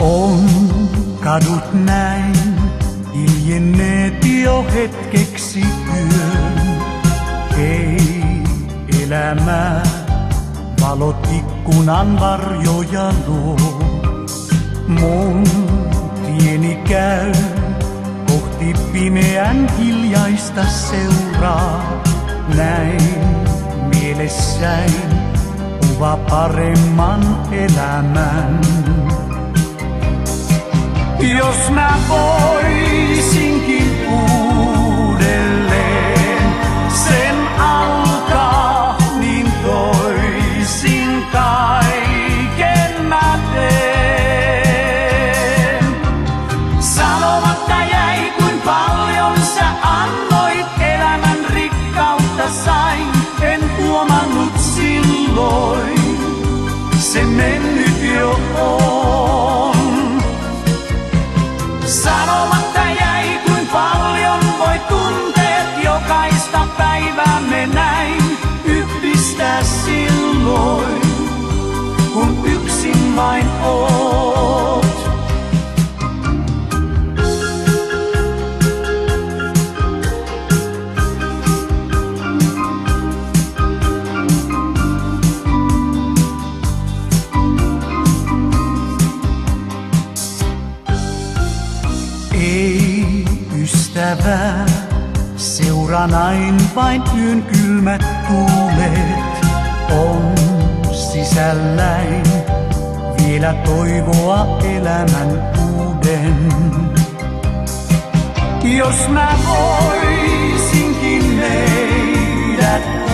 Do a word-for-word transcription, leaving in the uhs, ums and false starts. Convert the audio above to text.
On kadut näin, hiljenneet jo hetkeksi yön. Ei elämää, valot ikkunan varjoja luo. Mun tieni käy kohti pimeän hiljaista seuraa. Näin mielessäin kuva paremman elämän. Jos mä voisinkin uudelleen sen alkaa, niin toisin kaiken mä teen. Sanomatta jäi, kuin paljon sä annoit, elämän rikkautta sain, en huomannut silloin, se mennyt jo on. Sanomatta jäi, kuin paljon voi tunteet jokaista päivää me näin yhdistää silloin, kun yksin vain oot. Ei ystävää, seuraa näin vain yön kylmät tuulet. On sisälläin vielä toivoa elämän uuden. Jos mä voisinkin meidät